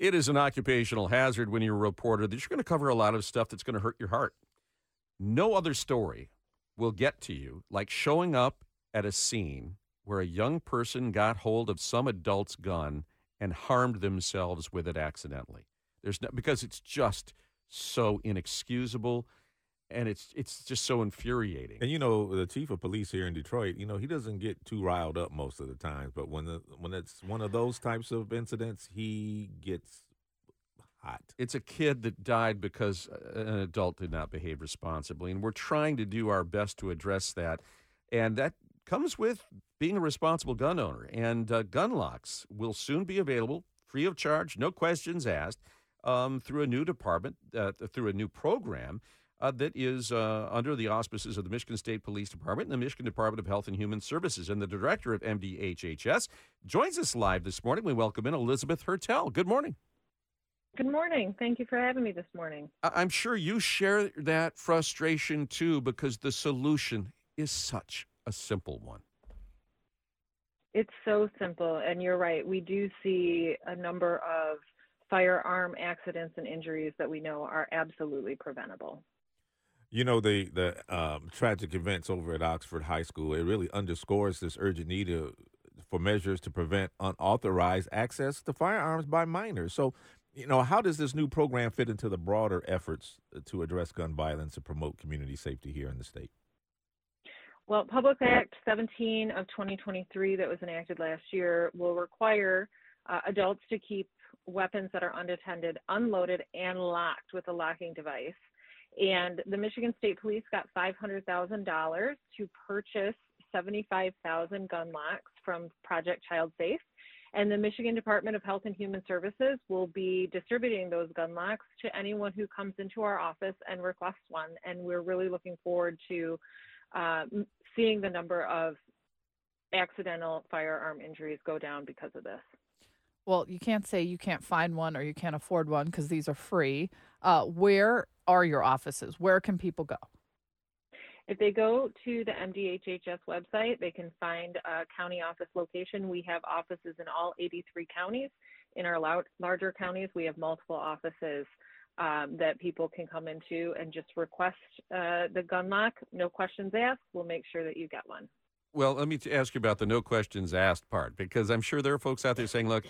It is an occupational hazard when you're a reporter that you're going to cover a lot of stuff that's going to hurt your heart. No other story will get to you like showing up at a scene where a young person got hold of some adult's gun and harmed themselves with it accidentally. Because it's just so inexcusable and it's just so infuriating. And the chief of police here in Detroit, he doesn't get too riled up most of the time, but when it's one of those types of incidents, he gets hot. It's a kid that died because an adult did not behave responsibly, and we're trying to do our best to address that. And that comes with being a responsible gun owner. And gun locks will soon be available free of charge, no questions asked, through a new department, through a new program that is under the auspices of the Michigan State Police Department and the Michigan Department of Health and Human Services. And the director of MDHHS joins us live this morning. We welcome in Elizabeth Hertel. Good morning. Good morning. Thank you for having me this morning. I'm sure you share that frustration, too, because the solution is such a simple one. It's so simple, and you're right. We do see a number of firearm accidents and injuries that we know are absolutely preventable. The tragic events over at Oxford High School, it really underscores this urgent need for measures to prevent unauthorized access to firearms by minors. So, how does this new program fit into the broader efforts to address gun violence and promote community safety here in the state? Well, Public Act 17 of 2023 that was enacted last year will require adults to keep weapons that are unattended, unloaded, and locked with a locking device. And the Michigan State Police got $500,000 to purchase 75,000 gun locks from Project Child Safe. And the Michigan Department of Health and Human Services will be distributing those gun locks to anyone who comes into our office and requests one. And we're really looking forward to seeing the number of accidental firearm injuries go down because of this. Well, you can't say you can't find one or you can't afford one because these are free. Where are your offices? Where can people go? If they go to the MDHHS website, they can find a county office location. We have offices in all 83 counties. In our larger counties, we have multiple offices that people can come into and just request the gun lock. No questions asked. We'll make sure that you get one. Well, let me ask you about the no questions asked part, because I'm sure there are folks out there saying, look,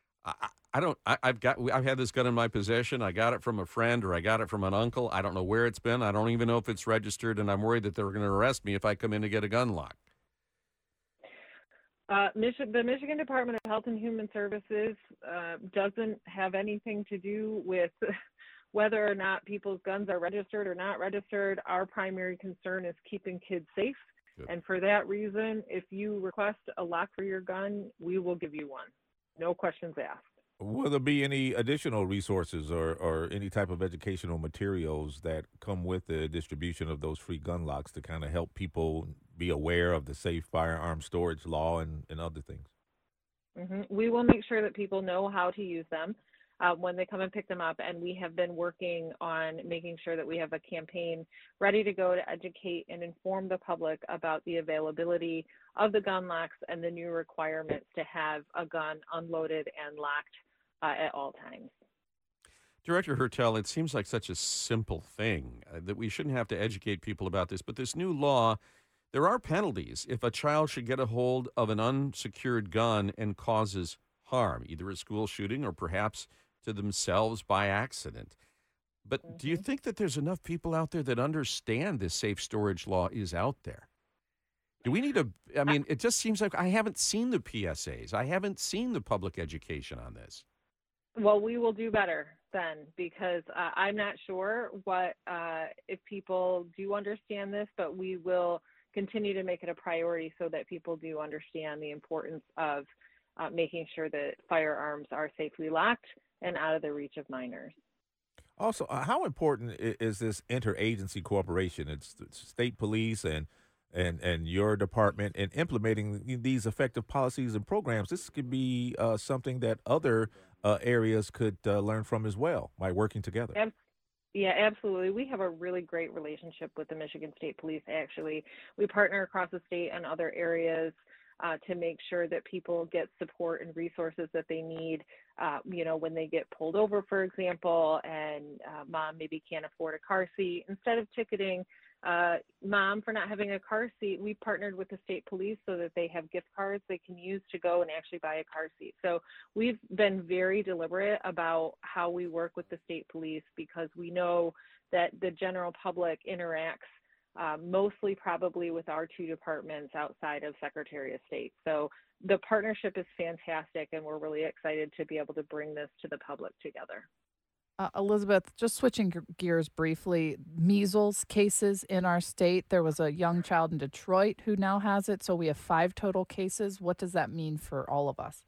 I've had this gun in my possession. I got it from a friend or I got it from an uncle. I don't know where it's been. I don't even know if it's registered, and I'm worried that they're going to arrest me if I come in to get a gun lock. The Michigan Department of Health and Human Services doesn't have anything to do with whether or not people's guns are registered or not registered. Our primary concern is keeping kids safe. Good. And for that reason, if you request a lock for your gun, we will give you one. No questions asked. Will there be any additional resources or any type of educational materials that come with the distribution of those free gun locks to kind of help people be aware of the safe firearm storage law and other things? Mm-hmm. We will make sure that people know how to use them when they come and pick them up, and we have been working on making sure that we have a campaign ready to go to educate and inform the public about the availability of the gun locks and the new requirements to have a gun unloaded and locked at all times. Director Hertel, it seems like such a simple thing that we shouldn't have to educate people about this, but this new law, there are penalties if a child should get a hold of an unsecured gun and causes harm, either a school shooting or perhaps to themselves by accident. But do you think that there's enough people out there that understand this safe storage law is out there? Do we need it just seems like I haven't seen the PSAs. I haven't seen the public education on this. Well, we will do better then, because I'm not sure if people do understand this, but we will continue to make it a priority so that people do understand the importance of making sure that firearms are safely locked and out of the reach of minors. Also, how important is this interagency cooperation? It's state police and your department in implementing these effective policies and programs. This could be something that other areas could learn from as well by working together. Yeah, absolutely. We have a really great relationship with the Michigan State Police, actually. We partner across the state and other areas to make sure that people get support and resources that they need, when they get pulled over, for example, and mom maybe can't afford a car seat. Instead of ticketing mom for not having a car seat, we partnered with the state police so that they have gift cards they can use to go and actually buy a car seat. So we've been very deliberate about how we work with the state police, because we know that the general public interacts mostly probably with our two departments outside of Secretary of State. So the partnership is fantastic, and we're really excited to be able to bring this to the public together. Elizabeth, just switching gears briefly, measles cases in our state. There was a young child in Detroit who now has it, so we have 5 total cases. What does that mean for all of us?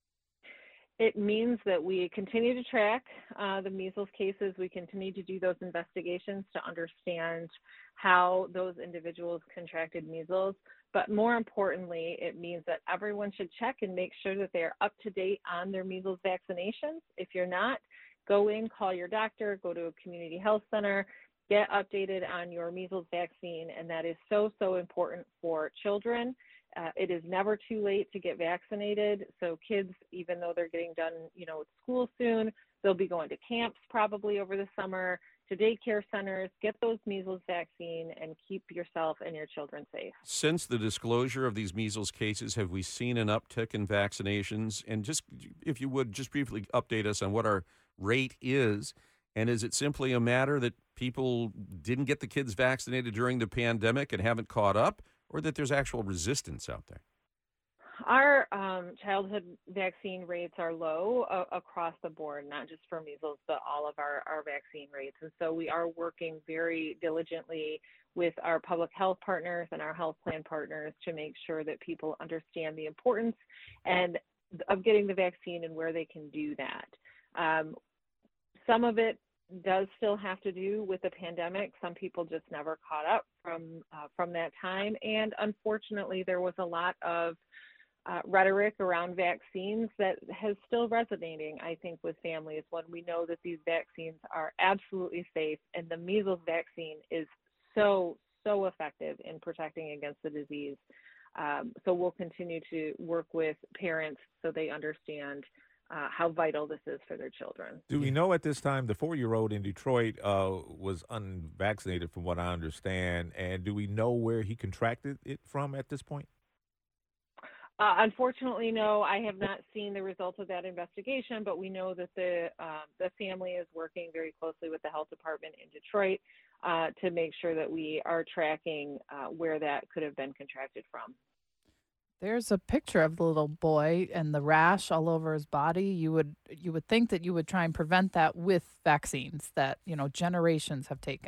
It means that we continue to track the measles cases. We continue to do those investigations to understand how those individuals contracted measles. But more importantly, it means that everyone should check and make sure that they are up to date on their measles vaccinations. If you're not, go in, call your doctor, go to a community health center, get updated on your measles vaccine, and that is so, so important for children. It is never too late to get vaccinated. So kids, even though they're getting done, with school soon, they'll be going to camps probably over the summer, to daycare centers. Get those measles vaccine and keep yourself and your children safe. Since the disclosure of these measles cases, have we seen an uptick in vaccinations? And just, if you would, just briefly update us on what our rate is. And is it simply a matter that people didn't get the kids vaccinated during the pandemic and haven't caught up, or that there's actual resistance out there? Our childhood vaccine rates are low across the board, not just for measles, but all of our vaccine rates. And so we are working very diligently with our public health partners and our health plan partners to make sure that people understand the importance of getting the vaccine and where they can do that. Some of it does still have to do with the pandemic. Some people just never caught up from that time. And unfortunately, there was a lot of rhetoric around vaccines that has still resonating, I think, with families when we know that these vaccines are absolutely safe, and the measles vaccine is so, so effective in protecting against the disease. So we'll continue to work with parents so they understand how vital this is for their children. Do we know at this time the 4-year-old in Detroit was unvaccinated, from what I understand, and do we know where he contracted it from at this point? Unfortunately, no. I have not seen the results of that investigation, but we know that the family is working very closely with the health department in Detroit to make sure that we are tracking where that could have been contracted from. There's a picture of the little boy and the rash all over his body. You would think that you would try and prevent that with vaccines that, generations have taken.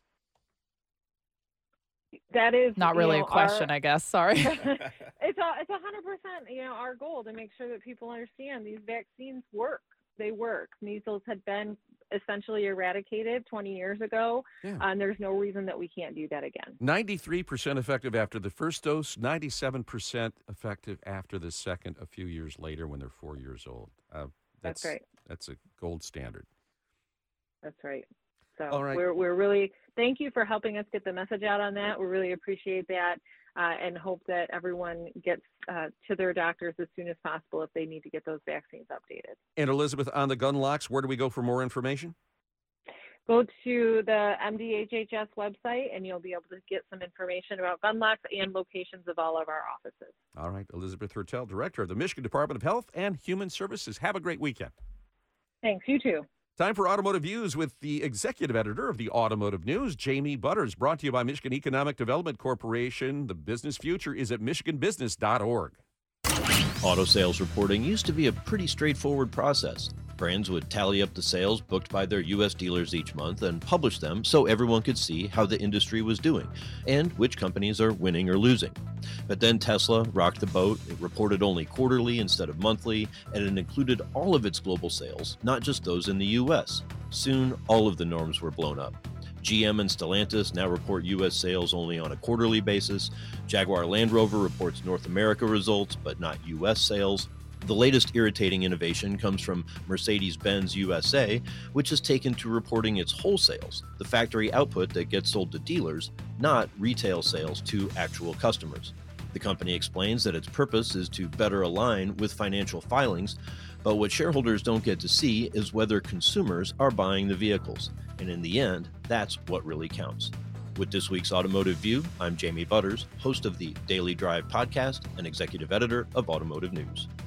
That is not really a question, I guess. Sorry. It's 100%, our goal to make sure that people understand these vaccines work. They work. Measles had been essentially eradicated 20 years ago, and there's no reason that we can't do that again. 93% effective after the first dose, 97% effective after the second a few years later when they're 4 years old. That's right. That's a gold standard. That's right. So all right. We're really, thank you for helping us get the message out on that. We really appreciate that. And hope that everyone gets to their doctors as soon as possible if they need to get those vaccines updated. And Elizabeth, on the gun locks, where do we go for more information? Go to the MDHHS website, and you'll be able to get some information about gun locks and locations of all of our offices. All right. Elizabeth Hertel, Director of the Michigan Department of Health and Human Services. Have a great weekend. Thanks. You too. Time for Automotive News with the executive editor of the Automotive News, Jamie Butters, brought to you by Michigan Economic Development Corporation. The business future is at michiganbusiness.org. Auto sales reporting used to be a pretty straightforward process. Brands would tally up the sales booked by their U.S. dealers each month and publish them so everyone could see how the industry was doing and which companies are winning or losing. But then Tesla rocked the boat. It reported only quarterly instead of monthly, and it included all of its global sales, not just those in the U.S. Soon, all of the norms were blown up. GM and Stellantis now report U.S. sales only on a quarterly basis. Jaguar Land Rover reports North America results, but not U.S. sales. The latest irritating innovation comes from Mercedes-Benz USA, which has taken to reporting its wholesales, the factory output that gets sold to dealers, not retail sales to actual customers. The company explains that its purpose is to better align with financial filings, but what shareholders don't get to see is whether consumers are buying the vehicles. And in the end, that's what really counts. With this week's Automotive View, I'm Jamie Butters, host of the Daily Drive podcast and executive editor of Automotive News.